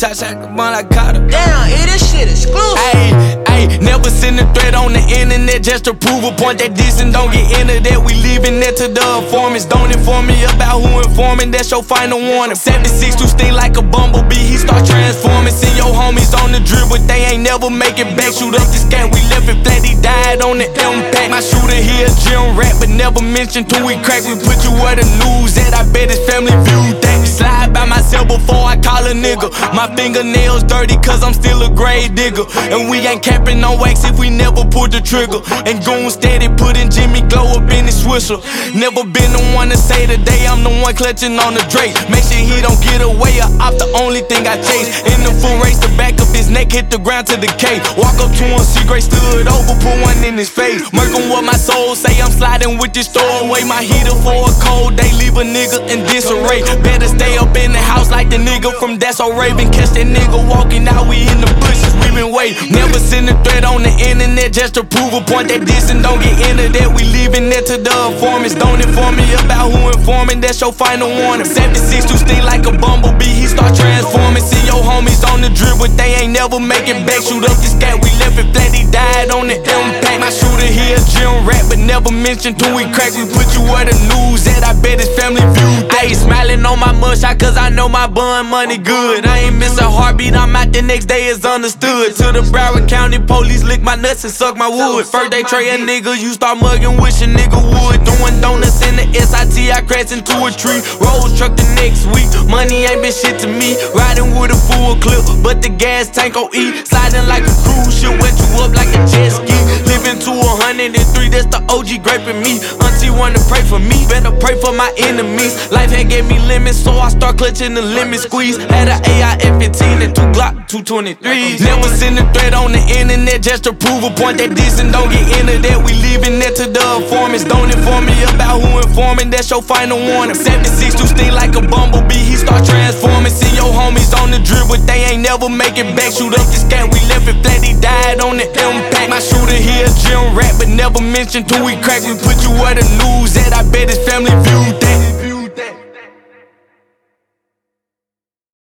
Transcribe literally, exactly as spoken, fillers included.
top shot the one I caught her. Damn, it this shit exclusive. Ayy, ayy, never send a threat on the internet just to prove a point that this and don't get into that. We leaving that to the informants. Don't inform me about who informing, that's your final warning. seventy-six to sting like a bumblebee, he start transforming. Send your homies on the drip, but they ain't never make it back. Shoot up this cat, we left it flat, he died on the impact. My shooter here, gym rat, but never mentioned till we crack. We put you where the news at, I bet his family viewed that. Slide by myself before I call a nigga. My fingernails dirty cause I'm still a grave digger. And we ain't capping on wax if we never pulled the trigger. And goon steady putting Jimmy Glow up in his swisher. Never been the one to say today I'm the one clutching on the Drake. Make sure he don't get away or off the only thing I chase. In the full race, the back of his neck hit the ground to the K. Walk up to him, see Gray stood over, put one in his face. Murking what my soul say, I'm sliding with this throw away. My heater for a cold day, leave a nigga in disarray. Better stay up in the house like the nigga from That's So Raven. Catch that nigga walking out, we in the bushes, we been waiting. Never send a threat on the internet just to prove a point that this and don't get into that. We leaving that to the informants. Don't inform me about who informing, that's your final warning. seventy-six to sting like a bumblebee, he start transforming. See your homies on the drip, but they ain't never make it back. Shoot up this cat, we left it flat, he died on the impact. My shooter here, gym rat, but never mentioned till we crack. We put you where the news at, I bet his family viewed that. I ain't smiling on my mugshot cause I know my bun money good. I ain't miss a heartbeat, I'm out the next day, it's understood. To the Broward County police lick my nuts and suck my wood. First they tray a nigga, you start mugging, wish a nigga would. Doing donuts in the S I T, I crashed into a tree. Rolls truck the next week, money ain't been shit to me. Riding with a full clip, but the gas tank on E. Sliding like a cruise ship, wet you up like a jet ski. Living to a hundred and three, that's the O G graping me. Auntie wanna pray for me, better pray for my enemies. Life had gave me limits, so I start clutching the limit squeeze. Had a A I F fifteen and two Glock two twenty-threes. Never send a threat on the internet just to prove a point that this and don't get into that. We leaving that to the informants. Don't inform me about who informing, that's your final warning. seventy-six to sting like a bumblebee, he start transforming. See your homies on the drip, but they ain't never make it back. Shoot up this cat, we left it flat, he died on the impact. My shooter here, gym rat, but never mentioned till we crack. We put you where the news at, I bet his family viewed that.